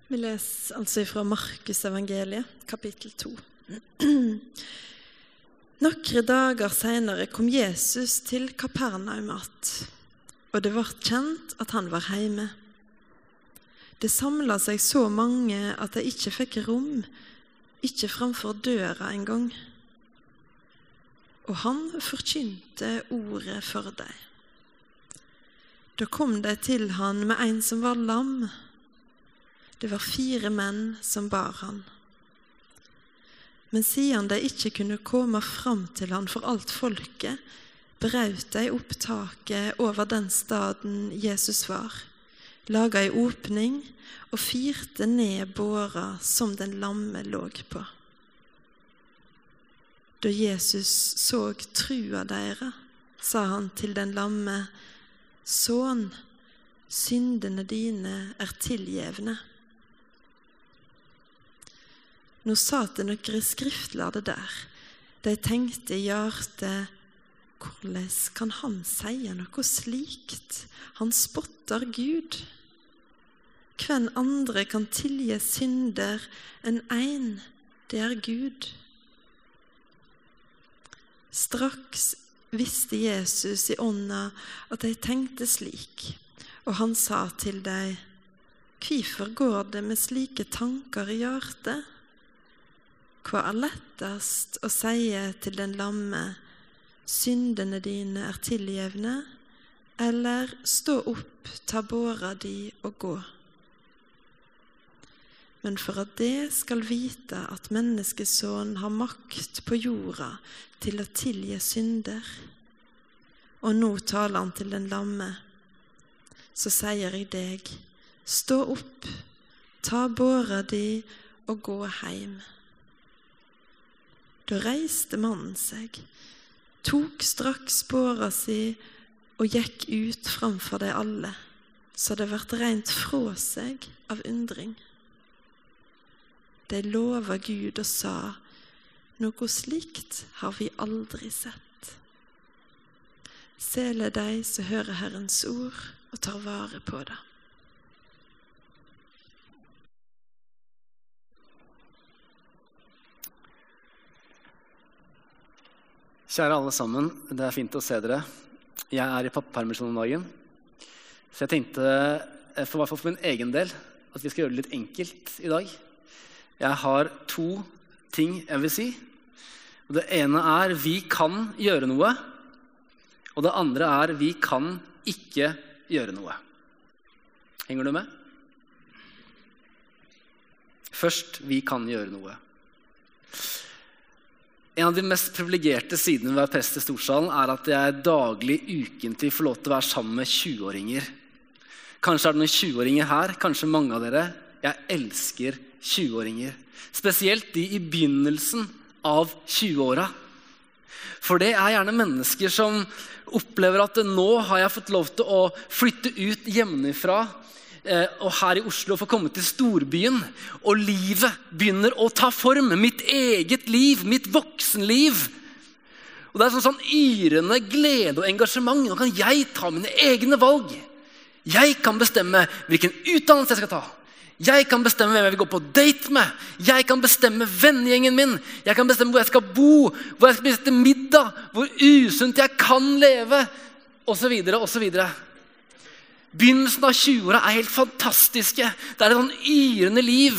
Vi leser altså fra Markus evangeliet, kapittel 2. Nokre dager senere kom Jesus til Kapernaum att, og det var kjent at han var heime. Det samlet seg så mange at de ikke fikk rom, ikke framfor døra en gang. Og han forkynte ordet for dem. Da kom de til han med en som var lam. Det var 4 menn som bar han. Men siden de ikke kunne komme fram til han for alt folket, braut de opp taket over den staden Jesus var, laget en åpning og firte ned båra som den lamme låg på. Da Jesus så trua deres, sa han til den lamme, «Sønn, syndene dine tilgjevne.» Nå satt det noen skriftlærde der. De tenkte i hjertet, hvordan kan han si noe slikt? Han spotter Gud. Hvem andre kan tilgi synder enn en, det Gud. Straks visste Jesus i ånda at de tenkte slik, og han sa til dem, «Hvorfor går det med slike tanker i hjertet? Hva lettest å si til den lamme, syndene dine tilgjevne, eller stå opp, ta båra di og gå? Men for at det skal vite at menneskesønnen har makt på jorda til å tilgi synder, og nå taler han til den lamme, så sier jeg deg, stå opp, ta båra di og gå heim. Da reiste mannen seg, tok straks båra si og gikk ut framfor de alle, så det ble rent fra seg av undring. De lovet Gud og sa, noe slikt har vi aldri sett. Sele de som hører Herrens ord og tar vare på det. Kjære alle sammen, det fint å se dere. Jeg i pappapermisjon om dagen, så jeg tenkte, for i hvert fall for min egen del, at vi skal gjøre det litt enkelt i dag. Jeg har 2 ting jeg vil si. Og det ene vi kan gjøre noe, og det andre vi kan ikke gjøre noe. Henger du med? Først, vi kan gjøre noe. En av de mest privilegerte sidene ved å være prest i Storsalen at jeg daglig, ukentlig får lov til å være sammen med 20-åringer. Kanskje det noen 20-åringer her, kanskje mange av dere. Jeg elsker 20-åringer. Spesielt de i begynnelsen av 20-åra. For det gjerne mennesker som opplever at nå har jeg fått lov til å flytte ut hjemmefra, og her i Oslo få komme til storbyen, og livet begynner å ta form, mitt eget liv, mitt voksenliv. Og det sånn yrende glede og engasjement. Nå kan jeg ta mine egne valg. Jeg kan bestemme hvilken utdannelse jeg skal ta. Jeg kan bestemme hvem jeg vil gå på date med. Jeg kan bestemme vennegjengen min. Jeg kan bestemme hvor jeg skal bo, hvor jeg skal spise til middag, hvor usunt jeg kan leve, og så videre, og så videre. Begynnelsen av 20-åra helt fantastiske. Det et sånn yrende liv.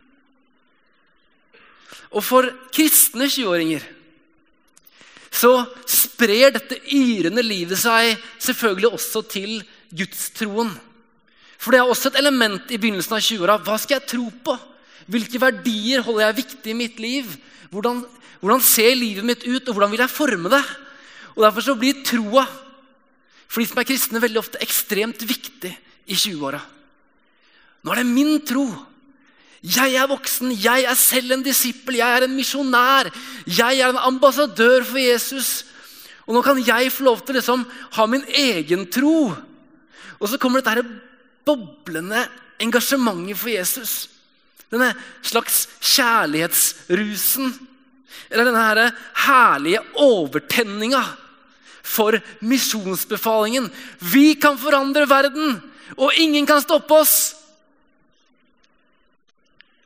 Og for kristne 20-åringer så sprer dette yrende livet seg selvfølgelig også til gudstroen. For det også et element i begynnelsen av 20-åra. Hva skal jeg tro på? Hvilke verdier holder jeg viktig i mitt liv? Hvordan ser livet mitt ut, og hvordan vil jeg forme det? Og derfor så blir troa for de som kristne veldig ofte ekstremt viktig i 20-åra. Nå det min tro. Jeg voksen, jeg selv en disippel, jeg en misjonær, jeg en ambassadør for Jesus. Og nå kan jeg få lov til liksom ha min egen tro. Og så kommer dette boblende engasjementet for Jesus. Denne slags kjærlighetsrusen, eller denne herlige overtenninga for misjonsbefalingen. Vi kan forandre verden, og ingen kan stoppe oss.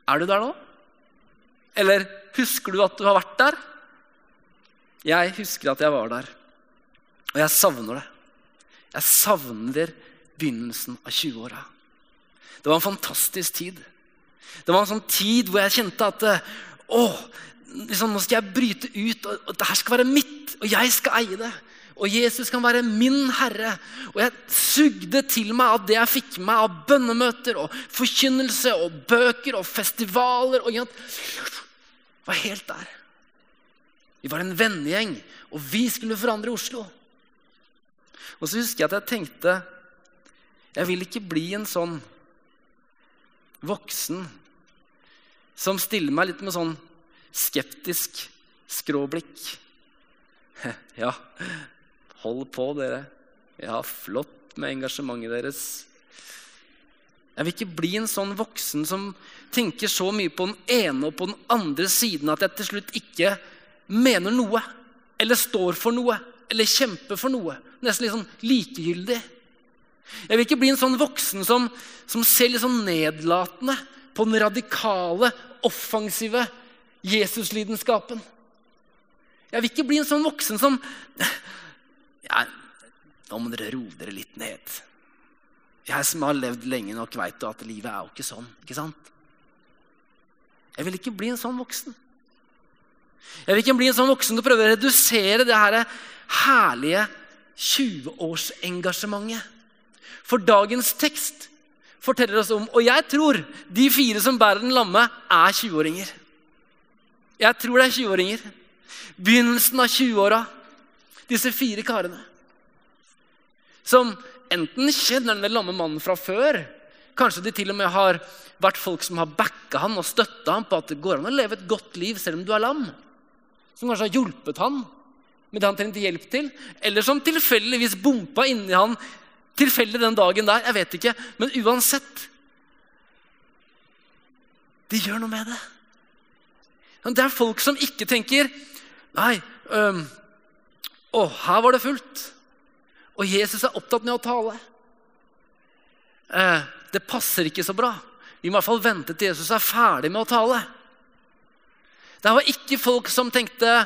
Er du der nå? Eller husker du at du har vært der? Jeg husker at jeg var der, og jeg savner det. Jeg savner begynnelsen av 20-åra. Det var en fantastisk tid. Det var en sånn tid hvor jeg kjente at nå skal jeg bryte ut, og det her skal være mitt, og jeg skal eie det. Og Jesus kan være min herre. Og jeg sugde til meg av det jeg fikk med av bønnemøter og forkynnelse og bøker og festivaler. Og jeg var helt der. Vi var en vennegjeng, og vi skulle forandre Oslo. Og så husker jeg at jeg tenkte, jeg vil ikke bli en sånn voksen som stiller meg litt med sånn skeptisk skråblikk. Ja, hold på dere. Ja, flott med engasjementet deres. Jeg vil ikke bli en sånn voksen som tenker så mye på den ene og på den andre siden at jeg til slutt ikke mener noe, eller står for noe, eller kjemper for noe. Nesten litt sånn likegyldig. Jeg vil ikke bli en sånn voksen som ser litt sånn nedlatende på den radikale, offensive Jesuslidenskapen. Jeg vil ikke bli en sånn voksen som nå må dere roe dere litt ned. Jeg som har levd lenge nok vet at livet er jo ikke sånn, ikke sant? Jeg vil ikke bli en sånn voksen. Jeg vil ikke bli en sånn voksen som prøver å redusere det her herlige 20-årsengasjementet. For dagens tekst forteller oss om, og jeg tror de 4 som bærer den lamme er 20-åringer. Jeg tror det er 20-åringer. Begynnelsen av 20-åra. Disse 4 karene. Som enten kjenner den lamme mannen fra før, kanskje de til og med har vært folk som har backet han og støttet han på at det går an å leve et godt liv selv om du er lam. Som kanskje har hjulpet han med det han trengte hjelp til, eller som tilfeldigvis bumpa inni han tilfeldig den dagen der, jeg vet ikke, men uansett, de gjør noe med det. Det er folk som ikke tenker, nei, her var det fullt, og Jesus er opptatt med å tale. Det passer ikke så bra. Vi må i hvert fall vente til Jesus er ferdig med å tale. Det var ikke folk som tenkte,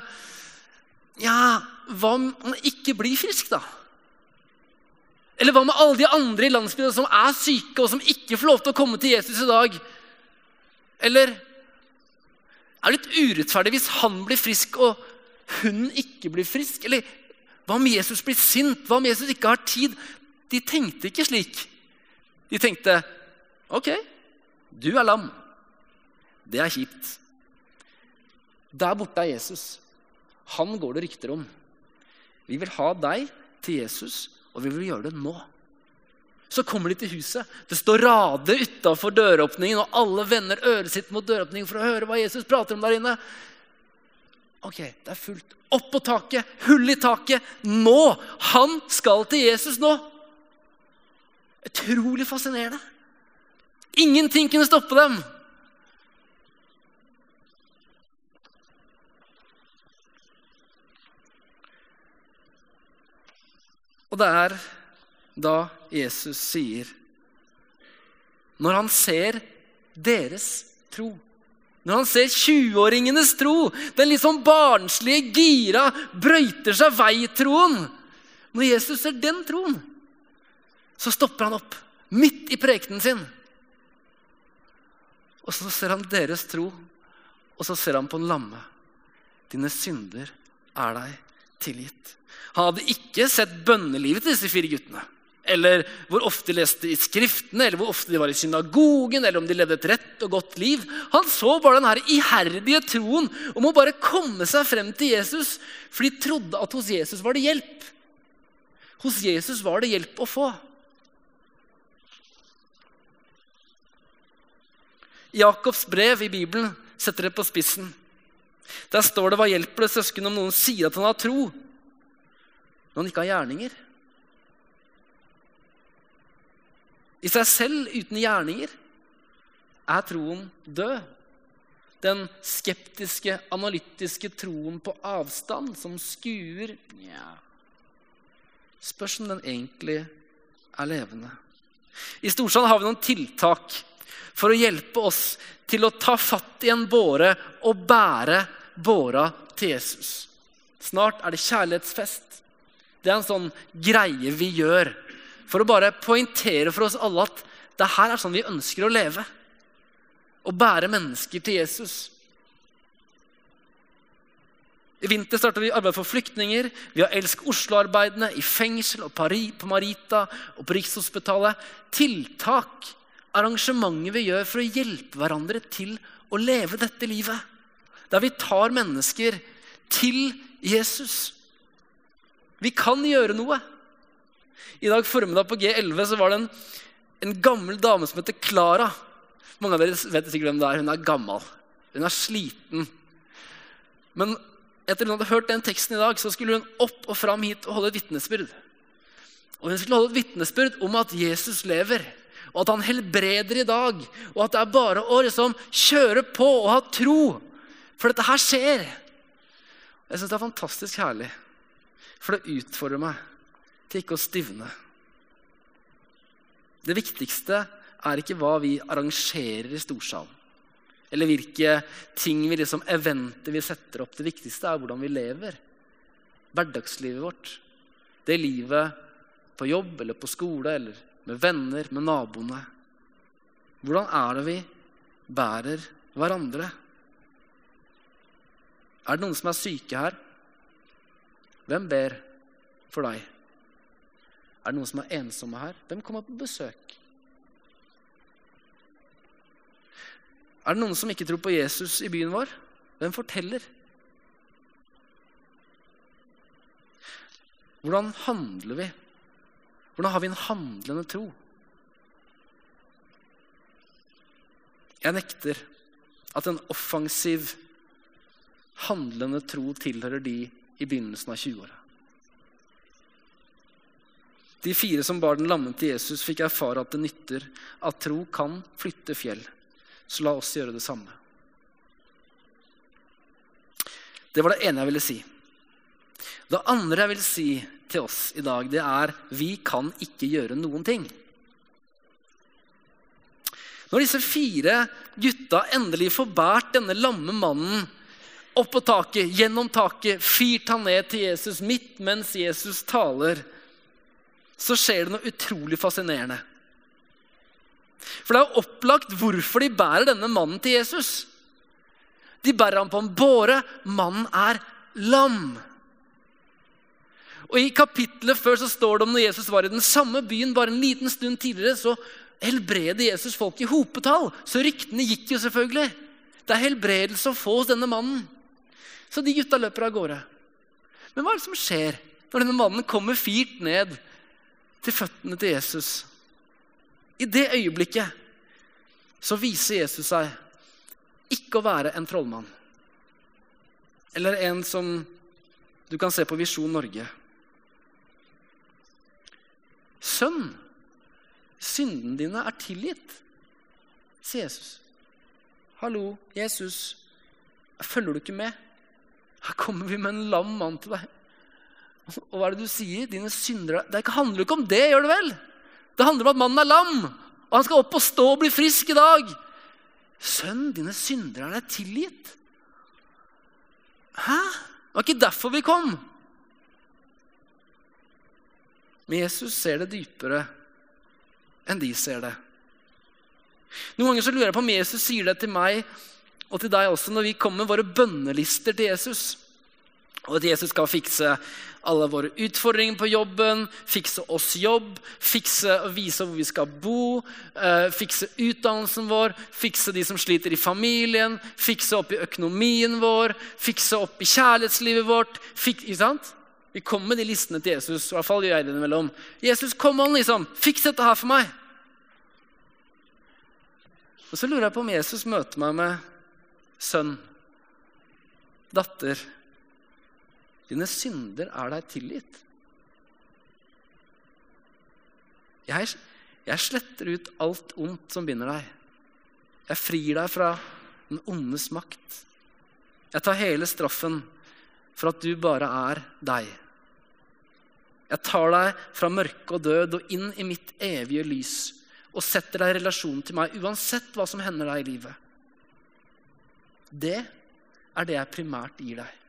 hva om han ikke blir frisk da? Eller hva med alle de andre i landsbyen som er syke og som ikke får lov til å komme til Jesus i dag? Eller er det litt urettferdig hvis han blir frisk og hun ikke blir frisk? Eller hva om Jesus blir sint? Hva om Jesus ikke har tid? De tenkte ikke slik. De tenkte, ok, du er lam. Det er kjipt. Der borte er Jesus. Han går det rykter om. Vi vil ha deg til Jesus, og vi vil gjøre det nå. Så kommer de til huset. Det står rader utenfor døråpningen, og alle vender øret sitt mot døråpningen for å høre hva Jesus prater om der inne. Ok, det er fullt. Opp på taket, hull i taket. Nå! Han skal til Jesus nå. Utrolig fascinerende. Ingenting kunne stoppe dem. Og det er da Jesus sier, når han ser deres tro, når han ser 20-åringenes tro, den litt sånn barnslige, gira, brøyter seg vei-troen, når Jesus ser den troen, så stopper han opp, midt i prekenen sin. Og så ser han deres tro, og så ser han på den lamme. Dine synder er deg tilgitt. Han hadde ikke sett bønnelivet til disse 4 guttene, eller hvor ofte de leste i skriftene, eller hvor ofte de var i synagogen, eller om de levde et rett og godt liv. Han så bare den her iherdige troen om å bare komme seg frem til Jesus, for de trodde at hos Jesus var det hjelp. Hos Jesus var det hjelp å få. Jakobs brev i Bibelen setter det på spissen. Der står det, hva hjelper det søsken om noen sier at han har tro, når han ikke har gjerninger? I seg selv uten gjerninger er troen død. Den skeptiske, analytiske troen på avstand som skuer, spørs om den egentlig er levende. I Storsand har vi noen tiltak for å hjelpe oss til å ta fatt i en båre og bære båra til Jesus. Snart er det kjærlighetsfest. Det er en sånn greie vi gjør for å bare poengtere for oss alle at det her er sånn vi ønsker å leve. Å bære mennesker til Jesus. I vinter startet vi arbeid for flyktninger. Vi har elsket Oslo-arbeidene i fengsel og på Marita og på Rikshospitalet. Tiltak, arrangementer vi gjør for å hjelpe hverandre til å leve dette livet. Der vi tar mennesker til Jesus. Vi kan gjøre noe. I dag formiddag på G11 så var det en gammel dame som heter Clara. Mange av dere vet sikkert hvem det er. Hun er gammel. Hun er sliten. Men etter hun hadde hørt den teksten i dag, så skulle hun opp og fram hit og holde et vitnesbyrd. Og hun skulle holde et vitnesbyrd om at Jesus lever, og at han helbreder i dag, og at det er bare å liksom kjøre på og ha tro, for dette her skjer. Jeg synes det er fantastisk herlig, for det utfordrer meg til ikke å stivne. Det viktigste er ikke hva vi arrangerer i storsalen, eller hvilke ting vi eventer vi setter opp. Det viktigste er hvordan vi lever. Hverdagslivet vårt. Det livet på jobb eller på skole eller med venner, med naboene. Hvordan er det vi bærer hverandre? Er det noen som er syke her? Hvem ber for deg? Er det noen som er ensomme her? Hvem kommer på besøk? Er det noen som ikke tror på Jesus i byen vår? Hvem forteller? Hvordan handler vi? Hvordan har vi en handlende tro? Jeg nekter at en offensiv, handlende tro tilhører de i begynnelsen av 20-åra. De 4 som bar den lammen til Jesus fikk erfare at det nytter, at tro kan flytte fjell. Så la oss gjøre det samme. Det var det ene jeg ville si. Det andre jeg vil si til oss i dag, det er vi kan ikke gjøre noen ting. Når disse 4 gutta endelig får bært denne lamme mannen opp på taket, gjennom taket, fyrt han ned til Jesus midt mens Jesus taler, så skjer det noe utrolig fascinerende. For det er jo opplagt hvorfor de bærer denne mannen til Jesus. De bærer ham på en båre. Mannen er lam. Og i kapitlet før så står det om når Jesus var i den samme byen bare en liten stund tidligere, så helbreder Jesus folk i hopetall. Så ryktene gikk jo selvfølgelig. Det er helbredelse å få hos denne mannen. Så de gutta løper av gårde. Men hva er det som skjer når denne mannen kommer fyrt ned til føttene til Jesus? I det øyeblikket så viser Jesus seg ikke å være en trollmann. Eller en som du kan se på Visjon Norge. Sønn, synden dine er tilgitt, sier Jesus. Hallo, Jesus, følger du ikke med? Her kommer vi med en lam mann til deg. Og hva er det du sier? Dine syndere. Det handler ikke om det, gjør det vel? Det handler om at mannen er lam, og han skal opp og stå og bli frisk i dag. Sønn, dine syndere er deg tilgitt. Hæ? Det var ikke derfor vi kom. Men Jesus ser det dypere enn de ser det. Noen ganger så lurer jeg på om Jesus sier det til meg og til deg også når vi kommer med våre bønnelister til Jesus. Og at Jesus skal fikse alle våre utfordringer på jobben, fikse oss jobb, fikse og vise hvor vi skal bo, fikse utdannelsen vår, fikse de som sliter i familien, fikse opp i økonomien vår, fikse opp i kjærlighetslivet vårt. Ikke sant? Vi kommer med de listene til Jesus, i hvert fall gjør jeg det imellom. Jesus, kom an liksom, fiks dette her for meg. Og så lurer jeg på om Jesus møter meg med sønn, datter, dine synder er deg tilgitt. Jeg sletter ut alt ondt som binder deg. Jeg frir deg fra den ondes makt. Jeg tar hele straffen for at du bare er deg. Jeg tar deg fra mørke og død og inn i mitt evige lys. og setter deg i relasjon til meg, uansett hva som hender deg i livet. Det det jeg primært gir deg.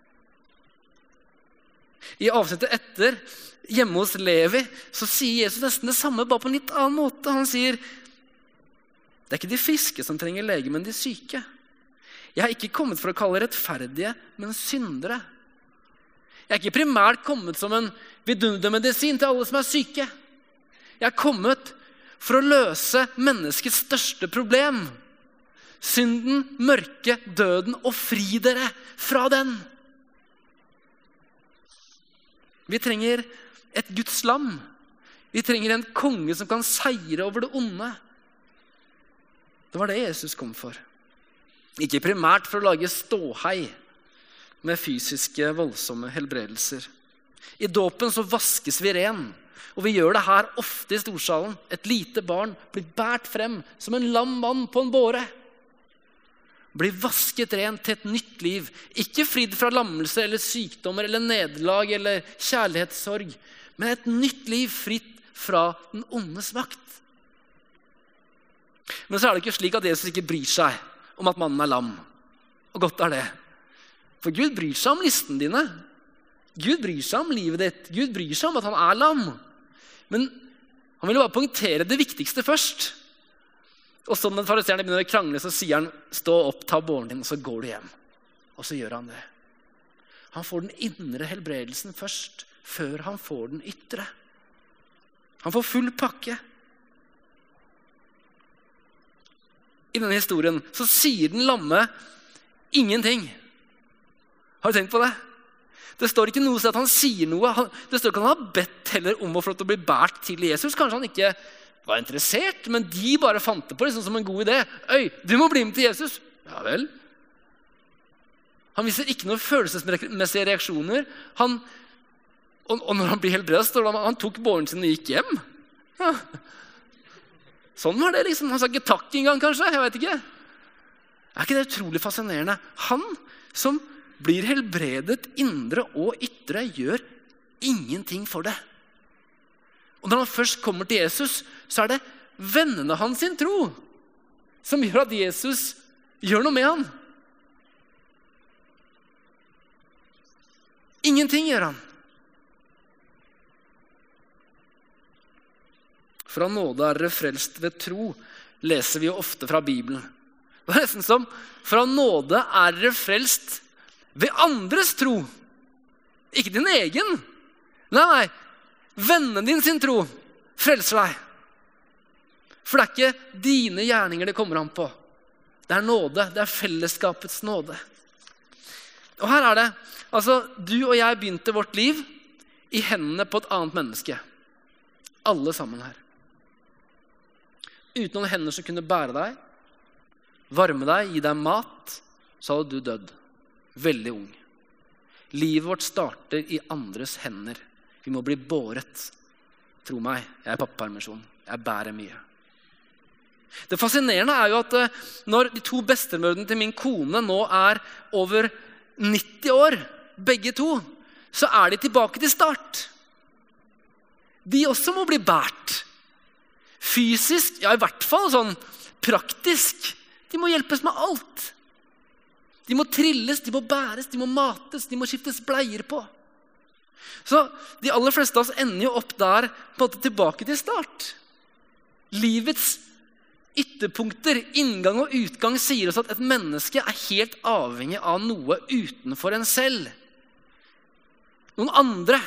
I avsnittet etter, hjemme hos Levi, så sier Jesus nesten det samme, bare på en litt annen måte. Han sier, det ikke de friske som trenger lege, men de syke. Jeg har ikke kommet for å kalle rettferdige, men syndere. Jeg ikke primært kommet som en vidundermedisin til alle som syke. Jeg kommet for å løse menneskets største problem. Synden, mørket, døden, og fri dere fra den. Vi trenger et Guds lam. Vi trenger en konge som kan seire over det onde. Det var det Jesus kom for. Ikke primært for å lage ståhei med fysiske, voldsomme helbredelser. I dåpen så vaskes vi ren, og vi gjør det her ofte i storsalen. Et lite barn blir bært frem som en lam mann på en båre. Blir vasket ren til et nytt liv. Ikke fridd fra lammelse eller sykdommer eller nederlag eller kjærlighetssorg, men et nytt liv fritt fra den ondes makt. Men så det ikke slik at Jesus ikke bryr seg om at mannen lam. Og godt det. For Gud bryr seg om listen dine. Gud bryr seg om livet ditt. Gud bryr seg om at han lam. Men han vil bare poengtere det viktigste først. Og så når fariseerne begynner å krangle, så sier han, stå opp, ta båren din, og så går du hjem. Og så gjør han det. Han får den indre helbredelsen først, før han får den ytre. Han får full pakke. I denne historien så sier den lamme ingenting. Har du tenkt på det? Det står ikke noe så at han sier noe. Det står ikke at han har bedt heller om å få lov til å bli bært til Jesus. Kanskje han ikke var interessert, men de bare fant det på liksom som en god idé. Øy, du må bli med til Jesus. Ja vel. Han viser ikke noen følelsesmessige reaksjoner. Og når han blir helbredet, står det at han tok båren sin og gikk hjem. Ja. Sånn var det liksom. Han sa ikke takk engang, kanskje. Jeg vet ikke. Ikke det utrolig fascinerende? Han som blir helbredet indre og ytre, gjør ingenting for det. Og når han først kommer til Jesus, så det vennene hans sin tro som gjør at Jesus gjør noe med han. Ingenting gjør han. Fra nåde dere frelst ved tro, leser vi jo ofte fra Bibelen. Det nesten som, fra nåde dere frelst ved andres tro. Ikke din egen. Nei. Vennen din sin tro frelser deg. For det ikke dine gjerninger det kommer an på. Det nåde, det fellesskapets nåde. Og her det, altså du og jeg begynte vårt liv i hendene på et annet menneske. Alle sammen her. Uten noen hender som kunne bære deg, varme deg, gi deg mat, så hadde du dødd. Veldig ung. Livet vårt starter i andres hender. Vi må bli båret. Tro meg, jeg pappapermisjon. Jeg bærer mye. Det fascinerende jo at når de to bestemødrene til min kone nå over 90 år, begge to, så de tilbake til start. De også må bli bært. Fysisk, ja i hvert fall sånn praktisk. De må hjelpes med alt. De må trilles, de må bæres, de må mates, de må skiftes bleier på. Så de aller fleste av oss ender jo opp der på en måte tilbake til start. Livets ytterpunkter, inngang og utgang sier oss at et menneske helt avhengig av noe utenfor en selv. Noen andre.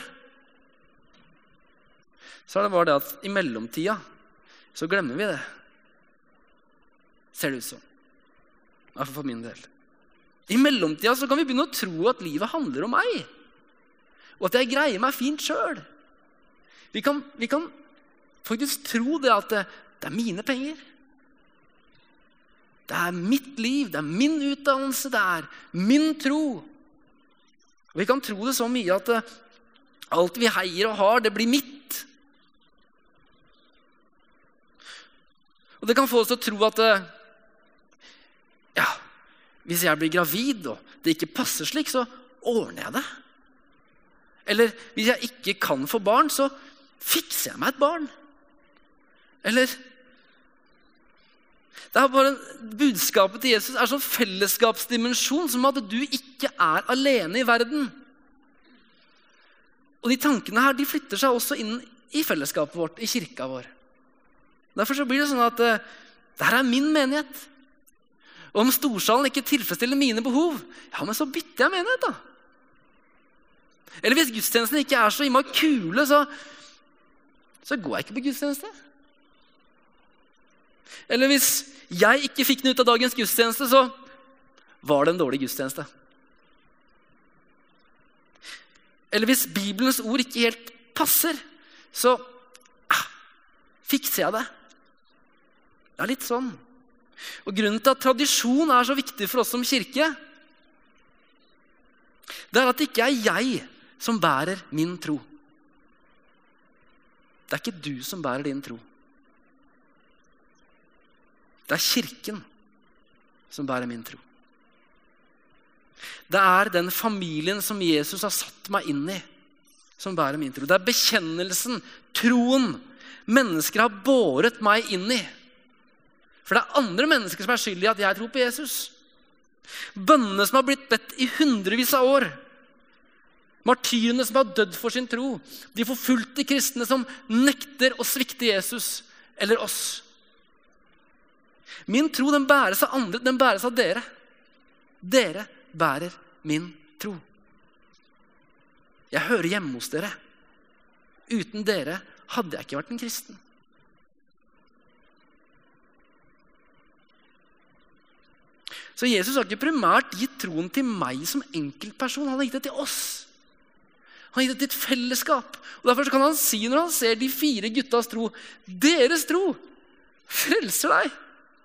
Så det bare det at i mellomtida så glemmer vi det. Ser det ut som. I hvert fall for min del. I mellomtida så kan vi begynne å tro at livet handler om meg. Og at jeg greier meg fint selv. Vi kan faktisk tro det at det mine penger. Det mitt liv, det min utdannelse, det min tro. Og vi kan tro det så mye at alt vi heier og har, det blir mitt. Og det kan få oss til å tro at hvis jeg blir gravid og det ikke passer slik, så ordner jeg det. Eller hvis jeg ikke kan få barn, så fikser jeg meg et barn. Eller Det er bare budskapet til Jesus er sånn fellesskapsdimensjon, som at du ikke er alene i verden. Og de tankene her, de flytter seg også inn i fellesskapet vårt, i kirka vår. Derfor så blir det sånn at dette er min menighet. Og om storsalen ikke tilfredsstiller mine behov, ja, men så bytter jeg menighet da. Eller hvis gudstjenesten ikke er så innmari kule, så går jeg ikke på gudstjeneste. Eller hvis jeg ikke fikk den ut av dagens gudstjeneste, så var det en dårlig gudstjeneste. Eller hvis Bibelens ord ikke helt passer, så fikser jeg det. Det er litt sånn. Og grunnen til at tradisjon er så viktig for oss som kirke, det er at det ikke er jeg som bærer min tro. Det er ikke du som bærer din tro. Det er kirken som bærer min tro. Det er den familien som Jesus har satt meg inn i, som bærer min tro. Det er bekjennelsen, troen, mennesker har båret meg inn i. For det er andre mennesker som er skyldige i at jeg tror på Jesus. Bønnene som har blitt bedt i hundrevis av år. Martyrene som har dødd for sin tro. De forfulgte kristne som nekter å svikte Jesus eller oss. Min tro, den bæres av andre, den bæres av dere. Dere bærer min tro. Jeg hører hjemme hos dere. Uten dere hadde jeg ikke vært en kristen. Så Jesus har ikke primært gitt troen til meg som enkeltperson. Han har gitt det til oss. Han har gitt det til et fellesskap. Og derfor kan han si når han ser de 4 guttas tro, deres tro frelser deg.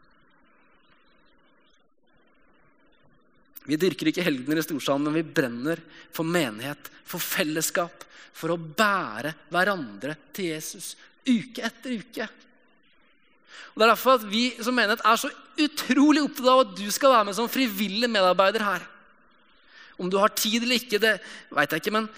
Vi dyrker ikke helgener i storsalen, men vi brenner for menighet, for fellesskap, for å bære hverandre til Jesus, uke etter uke. Og det er derfor at vi som menighet er så utrolig opptatt av at du skal være med som frivillig medarbeider her. Om du har tid eller ikke, det vet jeg ikke, men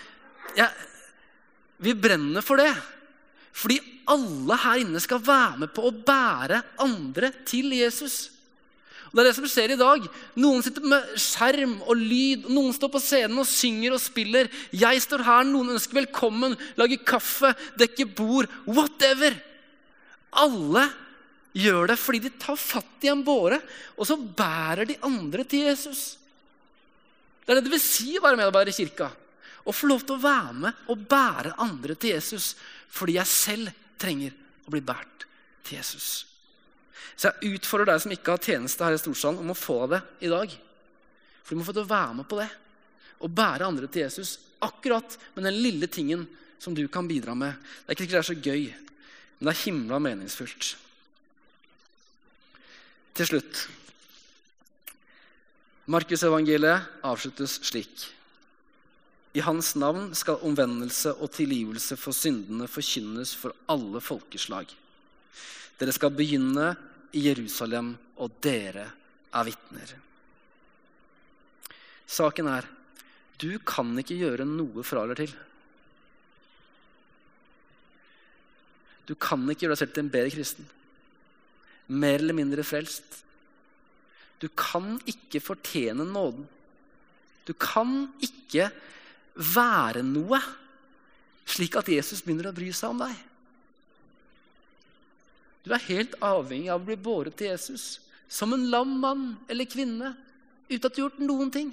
vi brenner for det. Fordi alle her inne skal være med på å bære andre til Jesus. Og det er det som skjer i dag. Noen sitter med skjerm og lyd, noen står på scenen og synger og spiller. Jeg står her, noen ønsker velkommen, lager kaffe, dekker bord, whatever. Alle gjør det fordi de tar fatt i en båre, og så bærer de andre til Jesus. Det er det det vil si å være medarbeider i kirka. Og få lov til å være med og bære andre til Jesus, fordi jeg selv trenger å bli båret til Jesus. Så jeg utfordrer deg som ikke har tjeneste her i storsalen om å få det i dag. For du må få til å være med på det. Og bære andre til Jesus akkurat med den lille tingen som du kan bidra med. Det er ikke sikkert det er så gøy, men det er himla meningsfullt. Til slutt. Markus evangeliet avsluttes slik. I hans navn skal omvendelse og tilgivelse for syndene forkynnes for alle folkeslag. Dere skal begynne i Jerusalem, og dere er vitner. Saken er, du kan ikke gjøre noe fra eller til. Du kan ikke gjøre deg selv til en bedre kristen. Mer eller mindre frelst. Du kan ikke fortjene nåden. Du kan ikke være noe slik at Jesus begynner å bry seg om deg. Du er helt avhengig av å bli båret til Jesus som en lam mann eller kvinne uten at du har gjort noen ting.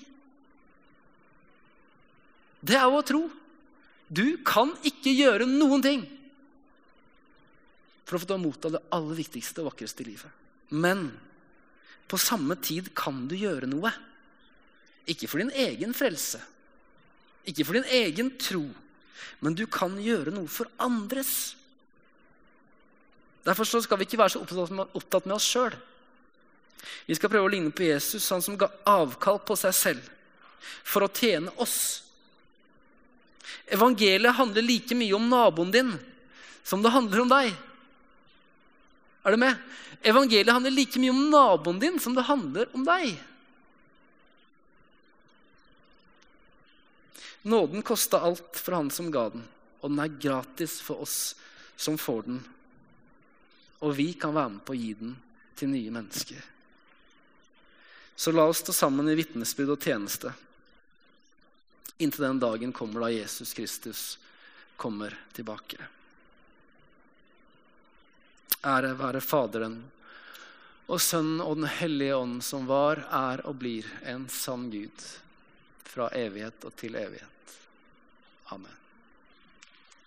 Det er å tro. Du kan ikke gjøre noen ting for å få ta imot av det aller viktigste og vakreste i livet. Men på samme tid kan du gjøre noe. Ikke for din egen frelse, ikke for din egen tro, men du kan gjøre noe for andres. Derfor skal vi ikke være så opptatt med oss selv. Vi skal prøve å ligne på Jesus, han som ga avkall på seg selv for å tjene oss. Evangeliet handler like mye om naboen din som det handler om deg. Er du med? Evangeliet handler like mye om naboen din som det handler om deg. Nåden kostet alt for han som ga den, og den er gratis for oss som får den. Og vi kan være med på å gi den til nye mennesker. Så la oss stå sammen i vitnesbyrd og tjeneste, inntil den dagen kommer da Jesus Kristus kommer tilbake. Ære være Faderen og Sønnen og den hellige ånd, som var, og blir en sann Gud, fra evighet og til evighet. Amen.